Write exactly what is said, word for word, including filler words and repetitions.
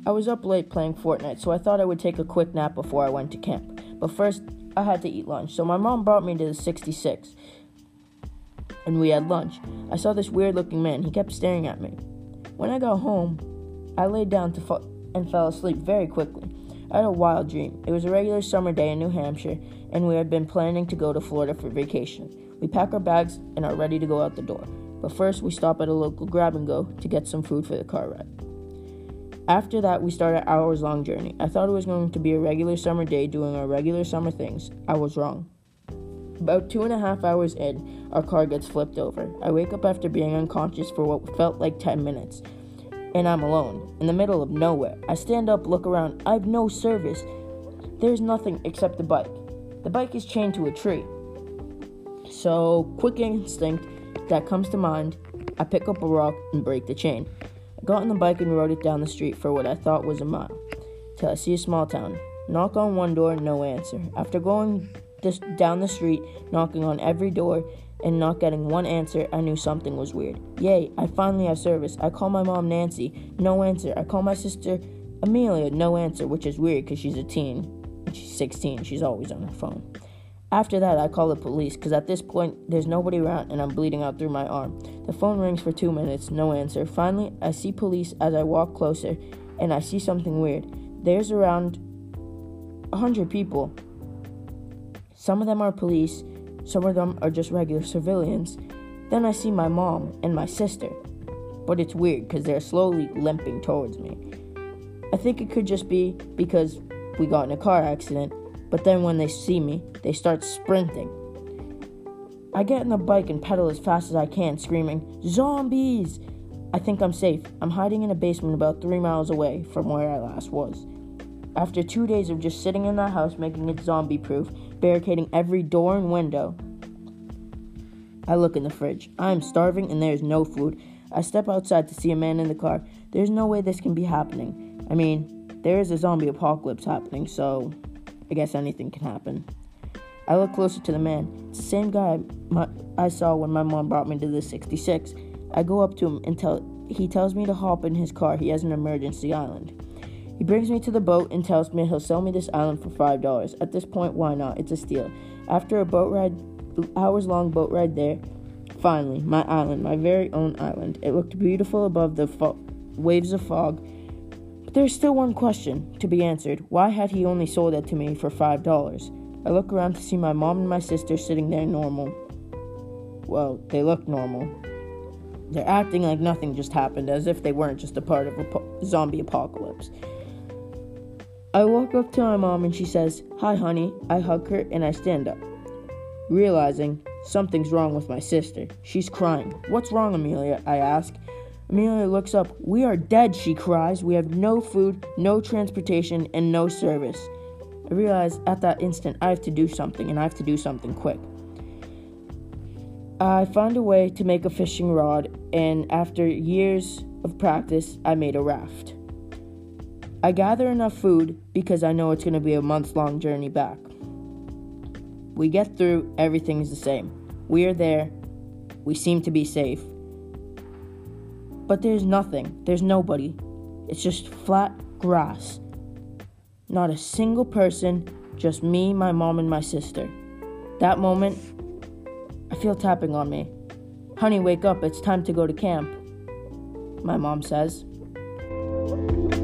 I was up late playing Fortnite, so I thought I would take a quick nap before I went to camp. But first, I had to eat lunch, so my mom brought me to the sixty-six, and we had lunch. I saw this weird-looking man. He kept staring at me. When I got home, I laid down to fa- and fell asleep very quickly. I had a wild dream. It was a regular summer day in New Hampshire, and we had been planning to go to Florida for vacation. We pack our bags and are ready to go out the door. But first, we stop at a local grab-and-go to get some food for the car ride. After that, we start an hours-long journey. I thought it was going to be a regular summer day doing our regular summer things. I was wrong. About two and a half hours in, our car gets flipped over. I wake up after being unconscious for what felt like ten minutes. And I'm alone, in the middle of nowhere. I stand up, look around. I have no service. There's nothing except the bike. The bike is chained to a tree. So, quick instinct that comes to mind, I pick up a rock and break the chain. I got on the bike and rode it down the street for what I thought was a mile, till I see a small town. Knock on one door, no answer. After going this down the street, knocking on every door, and not getting one answer, I knew something was weird. Yay, I finally have service. I call my mom Nancy, no answer. I call my sister Amelia, no answer, which is weird because she's a teen. She's sixteen, she's always on her phone. After that, I call the police because at this point, there's nobody around and I'm bleeding out through my arm. The phone rings for two minutes, no answer. Finally, I see police as I walk closer and I see something weird. There's around a hundred people. Some of them are police, some of them are just regular civilians. Then I see my mom and my sister. But it's weird because they're slowly limping towards me. I think it could just be because we got in a car accident, but then when they see me, they start sprinting. I get on the bike and pedal as fast as I can, screaming, "Zombies!" I think I'm safe. I'm hiding in a basement about three miles away from where I last was. After two days of just sitting in that house, making it zombie-proof, barricading every door and window, I look in the fridge. I am starving and there is no food. I step outside to see a man in the car. There's no way this can be happening. I mean, there is a zombie apocalypse happening, so I guess anything can happen. I look closer to the man. It's the same guy my, I saw when my mom brought me to the sixty-six. I go up to him and tell he tells me to hop in his car. He has an emergency island. He brings me to the boat and tells me he'll sell me this island for five dollars. At this point, why not? It's a steal. After a boat ride, hours-long boat ride there, finally, my island, my very own island. It looked beautiful above the fo- waves of fog. But there's still one question to be answered. Why had he only sold it to me for five dollars? I look around to see my mom and my sister sitting there normal. Well, they look normal. They're acting like nothing just happened, as if they weren't just a part of a po- zombie apocalypse. I walk up to my mom and she says, "Hi, honey." I hug her and I stand up, realizing something's wrong with my sister. She's crying. "What's wrong, Amelia?" I ask. Amelia looks up. "We are dead," she cries. "We have no food, no transportation, and no service." I realize at that instant I have to do something, and I have to do something quick. I found a way to make a fishing rod, and after years of practice, I made a raft. I gather enough food because I know it's going to be a month-long journey back. We get through, everything's the same. We are there. We seem to be safe. But there's nothing. There's nobody. It's just flat grass. Not a single person, just me, my mom, and my sister. That moment, I feel tapping on me. "Honey, wake up. It's time to go to camp," my mom says.